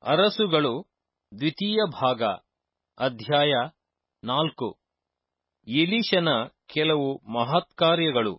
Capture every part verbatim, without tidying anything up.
ಅರಸುಗಳು ದ್ವಿತೀಯ ಭಾಗ ಅಧ್ಯಾಯ ನಾಲ್ಕು. ಎಲೀಷನ ಕೆಲವು ಮಹತ್ಕಾರ್ಯಗಳು.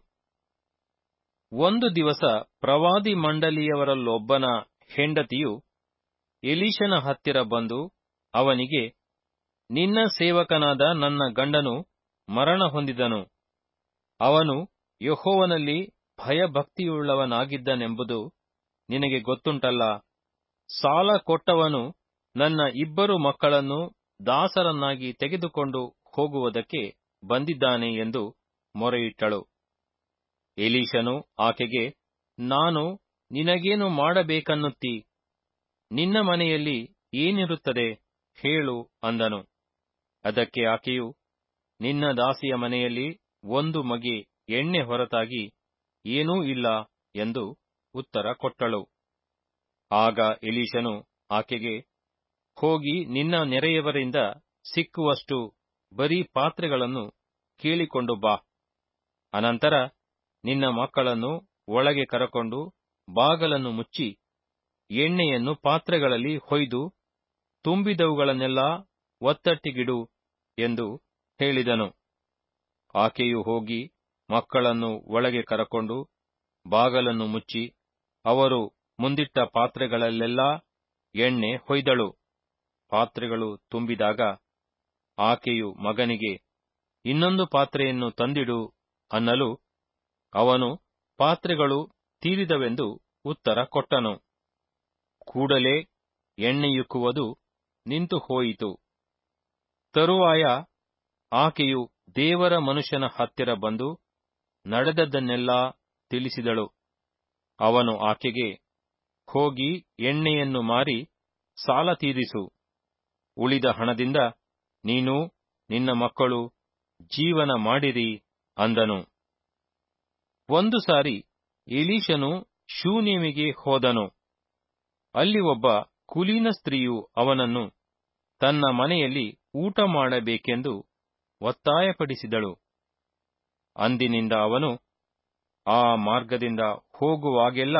ಒಂದು ದಿವಸ ಪ್ರವಾದಿ ಮಂಡಳಿಯವರಲ್ಲೊಬ್ಬನ ಹೆಂಡತಿಯು ಎಲೀಷನ ಹತ್ತಿರ ಬಂದು ಅವನಿಗೆ, ನಿನ್ನ ಸೇವಕನಾದ ನನ್ನ ಗಂಡನು ಮರಣ ಹೊಂದಿದನು. ಅವನು ಯೆಹೋವನಲ್ಲಿ ಭಯಭಕ್ತಿಯುಳ್ಳವನಾಗಿದ್ದನೆಂಬುದು ನಿನಗೆ ಗೊತ್ತುಂಟಲ್ಲ. ಸಾಲ ಕೊಟ್ಟವನು ನನ್ನ ಇಬ್ಬರು ಮಕ್ಕಳನ್ನು ದಾಸರನ್ನಾಗಿ ತೆಗೆದುಕೊಂಡು ಹೋಗುವುದಕ್ಕೆ ಬಂದಿದ್ದಾನೆ ಎಂದು ಮೊರೆಯಿಟ್ಟಳು. ಎಲೀಷನು ಆಕೆಗೆ, ನಾನು ನಿನಗೇನು ಮಾಡಬೇಕನ್ನುತ್ತೀ? ನಿನ್ನ ಮನೆಯಲ್ಲಿ ಏನಿರುತ್ತದೆ ಹೇಳು ಅಂದನು. ಅದಕ್ಕೆ ಆಕೆಯು, ನಿನ್ನ ದಾಸಿಯ ಮನೆಯಲ್ಲಿ ಒಂದು ಮಗೆ ಎಣ್ಣೆ ಹೊರತಾಗಿ ಏನೂ ಇಲ್ಲ ಎಂದು ಉತ್ತರ ಕೊಟ್ಟಳು. ಆಗ ಎಲೀಷನು ಆಕೆಗೆ, ಹೋಗಿ ನಿನ್ನ ನೆರೆಯವರಿಂದ ಸಿಕ್ಕುವಷ್ಟು ಬರೀ ಪಾತ್ರೆಗಳನ್ನು ಕೇಳಿಕೊಂಡು ಬಾ. ಅನಂತರ ನಿನ್ನ ಮಕ್ಕಳನ್ನು ಒಳಗೆ ಕರಕೊಂಡು ಬಾಗಲನ್ನು ಮುಚ್ಚಿ ಎಣ್ಣೆಯನ್ನು ಪಾತ್ರೆಗಳಲ್ಲಿ ಹೊಯ್ದು ತುಂಬಿದವುಗಳನ್ನೆಲ್ಲಾ ಒತ್ತಟ್ಟಿಗಿಡು ಎಂದು ಹೇಳಿದನು. ಆಕೆಯು ಹೋಗಿ ಮಕ್ಕಳನ್ನು ಒಳಗೆ ಕರಕೊಂಡು ಬಾಗಲನ್ನು ಮುಚ್ಚಿ ಅವರು ಮುಂದಿಟ್ಟ ಪಾತ್ರೆಗಳಲ್ಲೆಲ್ಲಾ ಎಣ್ಣೆ ಹೊಯ್ದಳು. ಪಾತ್ರೆಗಳು ತುಂಬಿದಾಗ ಆಕೆಯು ಮಗನಿಗೆ, ಇನ್ನೊಂದು ಪಾತ್ರೆಯನ್ನು ತಂದಿಡು ಅನ್ನಲು ಅವನು ಪಾತ್ರೆಗಳು ತೀರಿದವೆಂದು ಉತ್ತರ ಕೊಟ್ಟನು. ಕೂಡಲೇ ಎಣ್ಣೆಯುಕ್ಕುವುದು ನಿಂತು ಹೋಯಿತು. ತರುವಾಯ ಆಕೆಯು ದೇವರ ಮನುಷ್ಯನ ಹತ್ತಿರ ಬಂದು ನಡೆದದ್ದನ್ನೆಲ್ಲಾ ತಿಳಿಸಿದಳು. ಅವನು ಆಕೆಗೆ, ಹೋಗಿ ಎಣ್ಣೆಯನ್ನು ಮಾರಿ ಸಾಲ ತೀರಿಸು. ಉಳಿದ ಹಣದಿಂದ ನೀನು ನಿನ್ನ ಮಕ್ಕಳು ಜೀವನ ಮಾಡಿರಿ ಅಂದನು. ಒಂದು ಸಾರಿ ಎಲೀಷನು ಶೂನೇಮಿಗೆ ಹೋದನು. ಅಲ್ಲಿ ಒಬ್ಬ ಕುಲೀನ ಸ್ತ್ರೀಯು ಅವನನ್ನು ತನ್ನ ಮನೆಯಲ್ಲಿ ಊಟ ಮಾಡಬೇಕೆಂದು ಒತ್ತಾಯಪಡಿಸಿದಳು. ಅಂದಿನಿಂದ ಅವನು ಆ ಮಾರ್ಗದಿಂದ ಹೋಗುವಾಗೆಲ್ಲ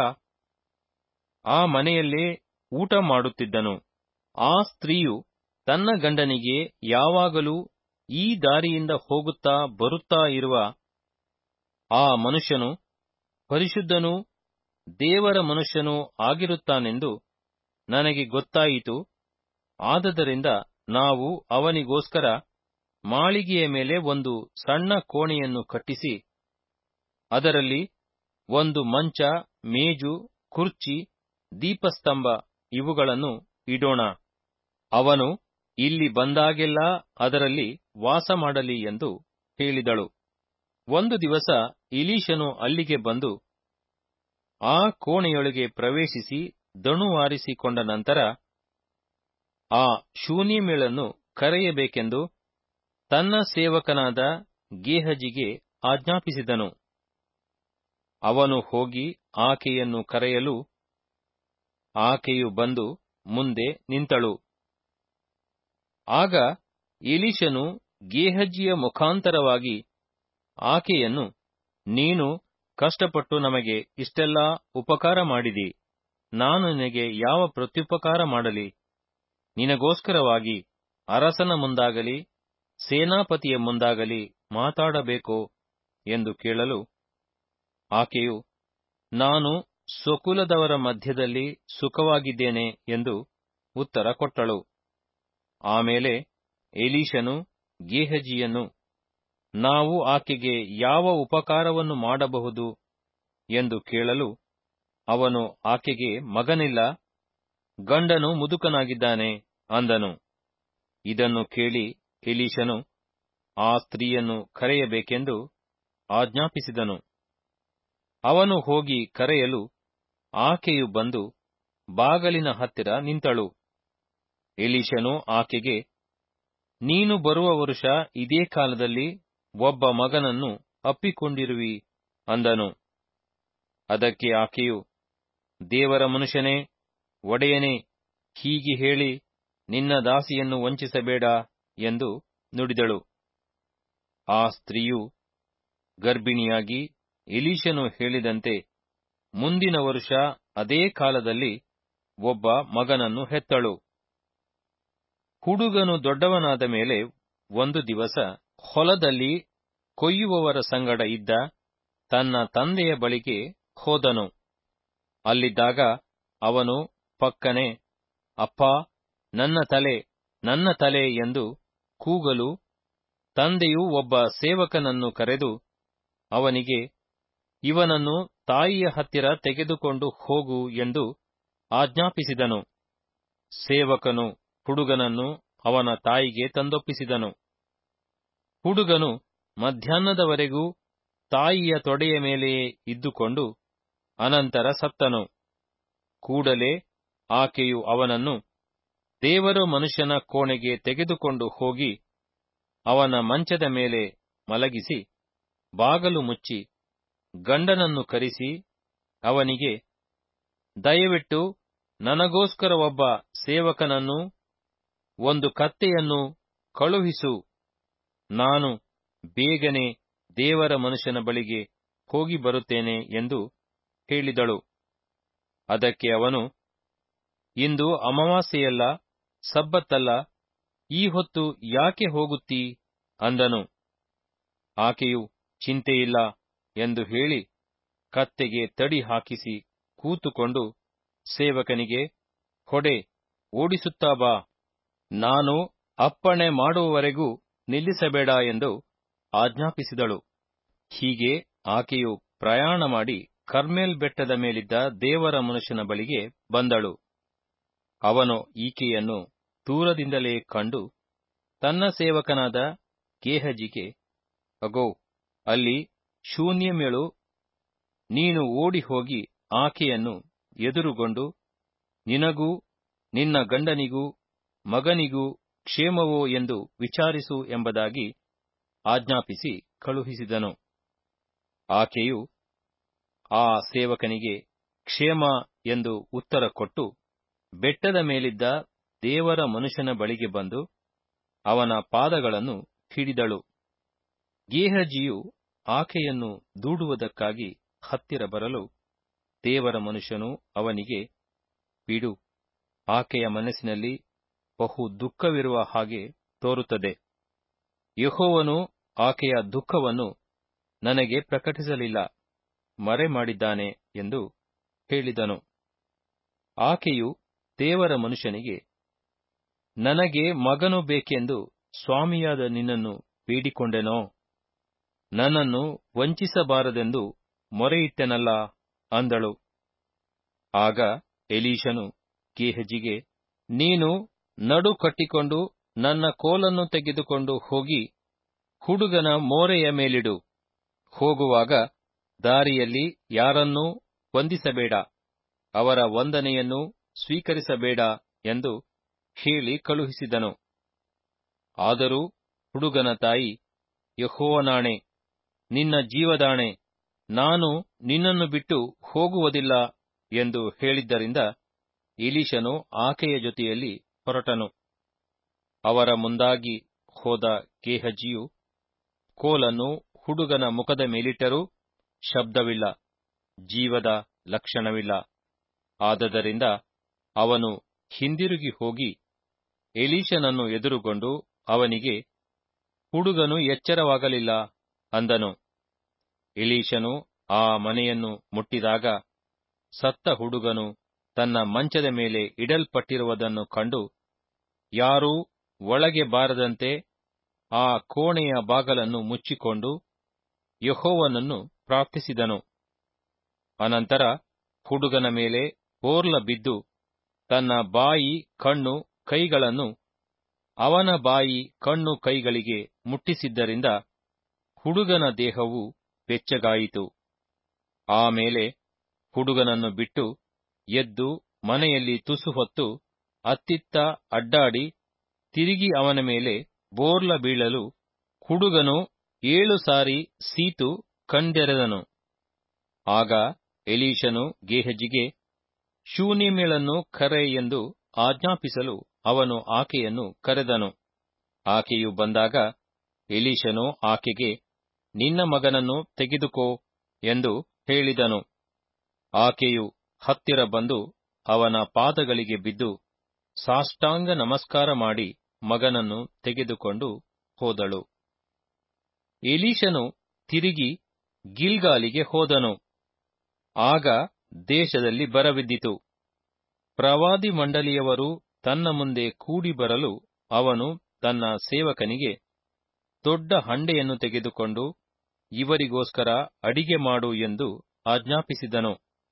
ಆ ಮನೆಯಲ್ಲೇ ಊಟ ಮಾಡುತ್ತಿದ್ದನು. ಆ ಸ್ತ್ರೀಯು ತನ್ನ ಗಂಡನಿಗೆ ಯಾವಾಗಲೂ ಈ ದಾರಿಯಿಂದ ಹೋಗುತ್ತಾ ಬರುತ್ತಾ ಇರುವ ಆ ಮನುಷ್ಯನು ಪರಿಶುದ್ಧನೂ ದೇವರ ಮನುಷ್ಯನೂ ಆಗಿರುತ್ತಾನೆಂದು ನನಗೆ ಗೊತ್ತಾಯಿತು. ಆದದರಿಂದ ನಾವು ಅವನಿಗೋಸ್ಕರ ಮಾಳಿಗೆಯ ಮೇಲೆ ಒಂದು ಸಣ್ಣ ಕೋಣೆಯನ್ನು ಕಟ್ಟಿಸಿ ಅದರಲ್ಲಿ ಒಂದು ಮಂಚ, ಮೇಜು, ಕುರ್ಚಿ, ದೀಪಸ್ತಂಭ ಇವುಗಳನ್ನು ಇಡೋಣ. ಅವನು ಇಲ್ಲಿ ಬಂದಾಗೆಲ್ಲಾ ಅದರಲ್ಲಿ ವಾಸ ಮಾಡಲಿ ಎಂದು ಹೇಳಿದಳು. ಒಂದು ದಿವಸ ಎಲೀಷನು ಅಲ್ಲಿಗೆ ಬಂದು ಆ ಕೋಣೆಯೊಳಗೆ ಪ್ರವೇಶಿಸಿ ದಣುವಾರಿಸಿಕೊಂಡ ನಂತರ ಆ ಶೂನೇಮ್ಯಳನ್ನು ಕರೆಯಬೇಕೆಂದು ತನ್ನ ಸೇವಕನಾದ ಗೇಹಜಿಗೆ ಆಜ್ಞಾಪಿಸಿದನು. ಅವನು ಹೋಗಿ ಆಕೆಯನ್ನು ಕರೆಯಲು ಆಕೆಯು ಬಂದು ಮುಂದೆ ನಿಂತಳು. ಆಗ ಎಲೀಷನು ಗೇಹಜಿಯ ಮುಖಾಂತರವಾಗಿ ಆಕೆಯನ್ನು, ನೀನು ಕಷ್ಟಪಟ್ಟು ನಮಗೆ ಇಷ್ಟೆಲ್ಲಾ ಉಪಕಾರ ಮಾಡಿದಿ. ನಾನು ನಿನಗೆ ಯಾವ ಪ್ರತ್ಯುಪಕಾರ ಮಾಡಲಿ? ನಿನಗೋಸ್ಕರವಾಗಿ ಅರಸನ ಮುಂದಾಗಲಿ ಸೇನಾಪತಿಯ ಮುಂದಾಗಲಿ ಮಾತಾಡಬೇಕೋ ಎಂದು ಕೇಳಲು ಆಕೆಯು, ನಾನು ಸ್ವಕುಲದವರ ಮಧ್ಯದಲ್ಲಿ ಸುಖವಾಗಿದ್ದೇನೆ ಎಂದು ಉತ್ತರ ಕೊಟ್ಟಳು. ಆಮೇಲೆ ಎಲೀಷನು ಗೇಹಜಿಯನ್ನು, ನಾವು ಆಕೆಗೆ ಯಾವ ಉಪಕಾರವನ್ನು ಮಾಡಬಹುದು ಎಂದು ಕೇಳಲು ಅವನು ಆಕೆಗೆ, ಮಗನಿಲ್ಲ, ಗಂಡನು ಮುದುಕನಾಗಿದ್ದಾನೆ ಅಂದನು. ಇದನ್ನು ಕೇಳಿ ಎಲೀಷನು ಆ ಸ್ತ್ರೀಯನ್ನು ಕರೆಯಬೇಕೆಂದು ಆಜ್ಞಾಪಿಸಿದನು. ಅವನು ಹೋಗಿ ಕರೆಯಲು ಆಕೆಯು ಬಂದು ಬಾಗಲಿನ ಹತ್ತಿರ ನಿಂತಳು. ಎಲೀಷನು ಆಕೆಗೆ, ನೀನು ಬರುವ ವರುಷ ಇದೇ ಕಾಲದಲ್ಲಿ ಒಬ್ಬ ಮಗನನ್ನು ಅಪ್ಪಿಕೊಂಡಿರುವಿ ಅಂದನು. ಅದಕ್ಕೆ ಆಕೆಯು, ದೇವರ ಮನುಷ್ಯನೇ, ಒಡೆಯನೇ, ಹೀಗೆ ಹೇಳಿ ನಿನ್ನ ದಾಸಿಯನ್ನು ವಂಚಿಸಬೇಡ ಎಂದು ನುಡಿದಳು. ಆ ಸ್ತ್ರೀಯು ಗರ್ಭಿಣಿಯಾಗಿ ಎಲೀಷನು ಹೇಳಿದಂತೆ ಮುಂದಿನ ವರುಷ ಅದೇ ಕಾಲದಲ್ಲಿ ಒಬ್ಬ ಮಗನನ್ನು ಹೆತ್ತಳು. ಹುಡುಗನು ದೊಡ್ಡವನಾದ ಮೇಲೆ ಒಂದು ದಿವಸ ಹೊಲದಲ್ಲಿ ಕೊಯ್ಯುವವರ ಸಂಗಡ ಇದ್ದ ತನ್ನ ತಂದೆಯ ಬಳಿಗೆ ಹೋದನು. ಅಲ್ಲಿದ್ದಾಗ ಅವನು ಪಕ್ಕನೆ, ಅಪ್ಪಾ, ನನ್ನ ತಲೆ, ನನ್ನ ತಲೆ ಎಂದು ಕೂಗಲು ತಂದೆಯು ಒಬ್ಬ ಸೇವಕನನ್ನು ಕರೆದು ಅವನಿಗೆ, ಇವನನ್ನು ತಾಯಿಯ ಹತ್ತಿರ ತೆಗೆದುಕೊಂಡು ಹೋಗು ಎಂದು ಆಜ್ಞಾಪಿಸಿದನು. ಸೇವಕನು ಹುಡುಗನನ್ನು ಅವನ ತಾಯಿಗೆ ತಂದೊಪ್ಪಿಸಿದನು. ಹುಡುಗನು ಮಧ್ಯಾಹ್ನದವರೆಗೂ ತಾಯಿಯ ತೊಡೆಯ ಮೇಲೆಯೇ ಇದ್ದುಕೊಂಡು ಅನಂತರ ಸತ್ತನು. ಕೂಡಲೇ ಆಕೆಯು ಅವನನ್ನು ದೇವರ ಮನುಷ್ಯನ ಕೋಣೆಗೆ ತೆಗೆದುಕೊಂಡು ಹೋಗಿ ಅವನ ಮಂಚದ ಮೇಲೆ ಮಲಗಿಸಿ ಬಾಗಲು ಮುಚ್ಚಿ ಗಂಡನನ್ನು ಕರೆಸಿ ಅವನಿಗೆ, ದಯವಿಟ್ಟು ನನಗೋಸ್ಕರ ಒಬ್ಬ ಸೇವಕನನ್ನು ಒಂದು ಕತ್ತೆಯನ್ನು ಕಳುಹಿಸು, ನಾನು ಬೇಗನೆ ದೇವರ ಮನುಷ್ಯನ ಬಳಿಗೆ ಹೋಗಿ ಬರುತ್ತೇನೆ ಎಂದು ಹೇಳಿದಳು. ಅದಕ್ಕೆ ಅವನು, ಇಂದು ಅಮಾವಾಸ್ಯೆಯಲ್ಲ, ಸಬ್ಬತ್ತಲ್ಲ, ಈ ಹೊತ್ತು ಯಾಕೆ ಹೋಗುತ್ತೀ ಅಂದನು. ಆಕೆಯು ಚಿಂತೆಯಿಲ್ಲ ಎಂದು ಹೇಳಿ ಕತ್ತೆಗೆ ತಡಿ ಹಾಕಿಸಿ ಕೂತುಕೊಂಡು ಸೇವಕನಿಗೆ, ಹೊಡೆ, ಓಡಿಸುತ್ತಾ ಬಾ, ನಾನು ಅಪ್ಪಣೆ ಮಾಡುವವರೆಗೂ ನಿಲ್ಲಿಸಬೇಡ ಎಂದು ಆಜ್ಞಾಪಿಸಿದಳು. ಹೀಗೆ ಆಕೆಯು ಪ್ರಯಾಣ ಮಾಡಿ ಕರ್ಮೆಲ್ ಬೆಟ್ಟದ ಮೇಲಿದ್ದ ದೇವರ ಮನುಷ್ಯನ ಬಳಿಗೆ ಬಂದಳು. ಅವನು ಈಕೆಯನ್ನು ದೂರದಿಂದಲೇ ಕಂಡು ತನ್ನ ಸೇವಕನಾದ ಗೇಹಜಿಗೆ, ಅಗೋ, ಅಲ್ಲಿ ಶೂನ್ಯಮೇಳು, ನೀನು ಓಡಿ ಹೋಗಿ ಆಕೆಯನ್ನು ಎದುರುಗೊಂಡು ನಿನಗೂ ನಿನ್ನ ಗಂಡನಿಗೂ ಮಗನಿಗೂ ಕ್ಷೇಮವೋ ಎಂದು ವಿಚಾರಿಸು ಎಂಬುದಾಗಿ ಆಜ್ಞಾಪಿಸಿ ಕಳುಹಿಸಿದನು. ಆಕೆಯು ಆ ಸೇವಕನಿಗೆ ಕ್ಷೇಮ ಎಂದು ಉತ್ತರ ಕೊಟ್ಟು ಬೆಟ್ಟದ ಮೇಲಿದ್ದ ದೇವರ ಮನುಷ್ಯನ ಬಳಿಗೆ ಬಂದು ಅವನ ಪಾದಗಳನ್ನು ಹಿಡಿದಳು. ಗೇಹಜಿಯು ಆಕೆಯನ್ನು ದೂಡುವುದಕ್ಕಾಗಿ ಹತ್ತಿರ ಬರಲು ದೇವರ ಮನುಷ್ಯನು ಅವನಿಗೆ, ಬಿಡು, ಆಕೆಯ ಮನಸ್ಸಿನಲ್ಲಿ ಬಹು ದುಃಖವಿರುವ ಹಾಗೆ ತೋರುತ್ತದೆ. ಯೆಹೋವನು ಆಕೆಯ ದುಃಖವನ್ನು ನನಗೆ ಪ್ರಕಟಿಸಲಿಲ್ಲ, ಮರೆ ಮಾಡಿದ್ದಾನೆ ಎಂದು ಹೇಳಿದನು. ಆಕೆಯು ದೇವರ ಮನುಷ್ಯನಿಗೆ, ನನಗೆ ಮಗನು ಬೇಕೆಂದು ಸ್ವಾಮಿಯಾದ ನಿನ್ನನ್ನು ಬೇಡಿಕೊಂಡೆನೋ, ನನ್ನನ್ನು ವಂಚಿಸಬಾರದೆಂದು ಮೊರೆಯಿಟ್ಟೆನಲ್ಲ ಅಂದಳು. ಆಗ ಎಲೀಷನು ಗೇಹಜಿಗೆ, ನೀನು ನಡು ಕಟ್ಟಿಕೊಂಡು ನನ್ನ ಕೋಲನ್ನು ತೆಗೆದುಕೊಂಡು ಹೋಗಿ ಹುಡುಗನ ಮೋರೆಯ ಮೇಲಿಡು, ಹೋಗುವಾಗ ದಾರಿಯಲ್ಲಿ ಯಾರನ್ನೂ ವಂದಿಸಬೇಡ, ಅವರ ವಂದನೆಯನ್ನು ಸ್ವೀಕರಿಸಬೇಡ ಎಂದು ಹೇಳಿ ಕಳುಹಿಸಿದನು. ಆದರೂ ಹುಡುಗನ ತಾಯಿ, ಯೆಹೋವನಾಣೆ, ನಿನ್ನ ಜೀವದಾಣೆ, ನಾನು ನಿನ್ನನ್ನು ಬಿಟ್ಟು ಹೋಗುವುದಿಲ್ಲ ಎಂದು ಹೇಳಿದ್ದರಿಂದ ಎಲೀಷನು ಆಕೆಯ ಜೊತೆಯಲ್ಲಿ ಹೊರಟನು. ಅವರ ಮುಂದಾಗಿ ಹೋದ ಗೇಹಜಿಯು ಕೋಲನ್ನು ಹುಡುಗನ ಮುಖದ ಮೇಲಿಟ್ಟರೂ ಶಬ್ದವಿಲ್ಲ, ಜೀವದ ಲಕ್ಷಣವಿಲ್ಲ. ಆದದರಿಂದ ಅವನು ಹಿಂದಿರುಗಿ ಹೋಗಿ ಎಲೀಷನನ್ನು ಎದುರುಗೊಂಡು ಅವನಿಗೆ, ಹುಡುಗನು ಎಚ್ಚರವಾಗಲಿಲ್ಲ ಅಂದನು. ಎಲೀಷನು ಆ ಮನೆಯನ್ನು ಮುಟ್ಟಿದಾಗ ಸತ್ತ ಹುಡುಗನು ತನ್ನ ಮಂಚದ ಮೇಲೆ ಇಡಲ್ಪಟ್ಟಿರುವುದನ್ನು ಕಂಡು ಯಾರೂ ಒಳಗೆ ಬಾರದಂತೆ ಆ ಕೋಣೆಯ ಬಾಗಲನ್ನು ಮುಚ್ಚಿಕೊಂಡು ಯೆಹೋವನನ್ನು ಪ್ರಾರ್ಥಿಸಿದನು. ಅನಂತರ ಹುಡುಗನ ಮೇಲೆ ಬೋರ್ಲ ಬಿದ್ದು ತನ್ನ ಬಾಯಿ, ಕಣ್ಣು, ಕೈಗಳನ್ನು ಅವನ ಬಾಯಿ, ಕಣ್ಣು, ಕೈಗಳಿಗೆ ಮುಟ್ಟಿಸಿದ್ದರಿಂದ ಹುಡುಗನ ದೇಹವು ಬೆಚ್ಚಗಾಯಿತು. ಆಮೇಲೆ ಹುಡುಗನನ್ನು ಬಿಟ್ಟು ಎದ್ದು ಮನೆಯಲ್ಲಿ ತುಸು ಹೊತ್ತು ಅತ್ತಿತ್ತ ಅಡ್ಡಾಡಿ ತಿರುಗಿ ಅವನ ಮೇಲೆ ಬೋರ್ಲ ಬೀಳಲು ಹುಡುಗನು ಏಳು ಸಾರಿ ಸೀತು ಕಣ್ಣೆರೆದನು. ಆಗ ಎಲೀಷನು ಗೇಹಜಿಗೆ, ಶೂನೇಮ್ಯಳನ್ನು ಕರೆ ಎಂದು ಆಜ್ಞಾಪಿಸಲು ಅವನು ಆಕೆಯನ್ನು ಕರೆದನು. ಆಕೆಯು ಬಂದಾಗ ಎಲೀಷನು ಆಕೆಗೆ, ನಿನ್ನ ಮಗನನ್ನು ತೆಗೆದುಕೋ ಎಂದು ಹೇಳಿದನು. ಆಕೆಯು ಹತ್ತಿರ ಬಂದು ಅವನ ಪಾದಗಳಿಗೆ ಬಿದ್ದು ಸಾಷ್ಟಾಂಗ ನಮಸ್ಕಾರ ಮಾಡಿ ಮಗನನ್ನು ತೆಗೆದುಕೊಂಡು ಹೋದಳು. ಎಲೀಷನು ತಿರುಗಿ ಗಿಲ್ಗಾಲಿಗೆ ಹೋದನು. ಆಗ ದೇಶದಲ್ಲಿ ಬರಬಿದ್ದಿತು. ಪ್ರವಾದಿ ಮಂಡಳಿಯವರು ತನ್ನ ಮುಂದೆ ಕೂಡಿ ಬರಲು ಅವನು ತನ್ನ ಸೇವಕನಿಗೆ, ದೊಡ್ಡ ಹಂಡೆಯನ್ನು ತೆಗೆದುಕೊಂಡು ಇವರಿಗೋಸ್ಕರ ಅಡಿಗೆ ಮಾಡು ಎಂದು ಆಜ್ಞಾಪಿಸಿದನು.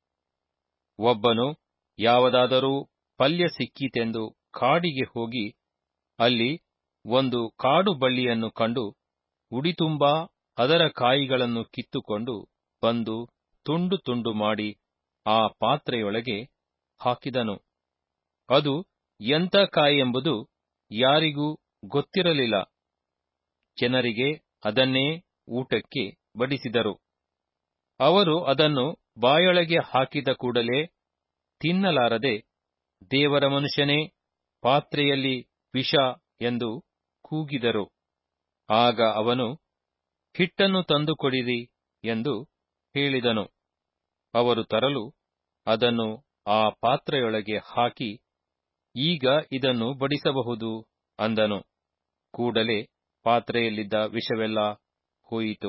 ಒಬ್ಬನು ಯಾವುದಾದರೂ ಪಲ್ಯ ಸಿಕ್ಕೀತೆಂದು ಕಾಡಿಗೆ ಹೋಗಿ ಅಲ್ಲಿ ಒಂದು ಕಾಡು ಬಳ್ಳಿಯನ್ನು ಕಂಡು ಉಡಿತುಂಬಾ ಅದರ ಕಾಯಿಗಳನ್ನು ಕಿತ್ತುಕೊಂಡು ಬಂದು ತುಂಡು ತುಂಡು ಮಾಡಿ ಆ ಪಾತ್ರೆಯೊಳಗೆ ಹಾಕಿದನು. ಅದು ಎಂಥ ಕಾಯಿಯೆಂಬುದು ಯಾರಿಗೂ ಗೊತ್ತಿರಲಿಲ್ಲ. ಜನರಿಗೆ ಅದನ್ನೇ ಊಟಕ್ಕೆ ಬಡಿಸಿದರು. ಅವರು ಅದನ್ನು ಬಾಯೊಳಗೆ ಹಾಕಿದ ಕೂಡಲೇ ತಿನ್ನಲಾರದೆ, ದೇವರ ಮನುಷ್ಯನೇ, ಪಾತ್ರೆಯಲ್ಲಿ ವಿಷ ಎಂದು ಕೂಗಿದರು. ಆಗ ಅವನು, ಹಿಟ್ಟನ್ನು ತಂದುಕೊಡಿರಿ ಎಂದು ಹೇಳಿದನು. ಅವರು ತರಲು ಅದನ್ನು ಆ ಪಾತ್ರೆಯೊಳಗೆ ಹಾಕಿ, ಈಗ ಇದನ್ನು ಬಡಿಸಬಹುದು ಅಂದನು. ಕೂಡಲೇ ಪಾತ್ರೆಯಲ್ಲಿದ್ದ ವಿಷವೆಲ್ಲ ಹೋಯಿತು.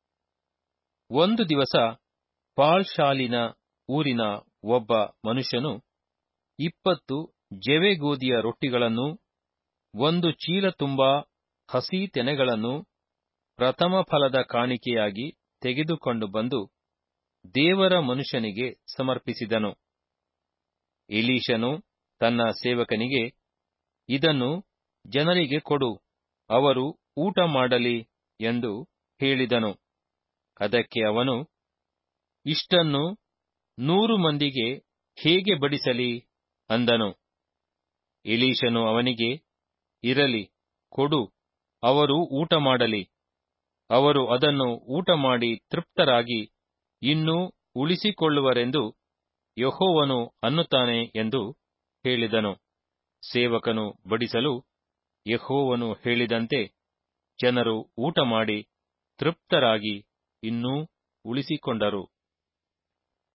ಒಂದು ದಿವಸ ಪಾಳ್ಶಾಲಿನ ಊರಿನ ಒಬ್ಬ ಮನುಷ್ಯನು ಇಪ್ಪತ್ತು ಜವೆಗೋದಿಯ ರೊಟ್ಟಿಗಳನ್ನೂ ಒಂದು ಚೀಲ ತುಂಬಾ ಹಸಿ ತೆನೆಗಳನ್ನು ಪ್ರಥಮ ಫಲದ ಕಾಣಿಕೆಯಾಗಿ ತೆಗೆದುಕೊಂಡು ಬಂದು ದೇವರ ಮನುಷ್ಯನಿಗೆ ಸಮರ್ಪಿಸಿದನು. ಎಲೀಷನು ತನ್ನ ಸೇವಕನಿಗೆ, ಇದನ್ನು ಜನರಿಗೆ ಕೊಡು, ಅವರು ಊಟ ಮಾಡಲಿ ಎಂದು ಹೇಳಿದನು. ಅದಕ್ಕೆ ಅವನು, ಇಷ್ಟನ್ನು ನೂರು ಮಂದಿಗೆ ಹೇಗೆ ಬಡಿಸಲಿ ಅಂದನು. ಎಲೀಷನು ಅವನಿಗೆ, ಇರಲಿ, ಕೊಡು, ಅವರು ಊಟ ಮಾಡಲಿ. ಅವರು ಅದನ್ನು ಊಟ ಮಾಡಿ ತೃಪ್ತರಾಗಿ ಇನ್ನೂ ಉಳಿಸಿಕೊಳ್ಳುವರೆಂದು ಯೆಹೋವನು ಅನ್ನುತ್ತಾನೆ ಎಂದು ಹೇಳಿದನು. ಸೇವಕನು ಬಡಿಸಲು ಯೆಹೋವನು ಹೇಳಿದಂತೆ ಜನರು ಊಟ ಮಾಡಿ ತೃಪ್ತರಾಗಿ ಇನ್ನೂ ಉಳಿಸಿಕೊಂಡರು.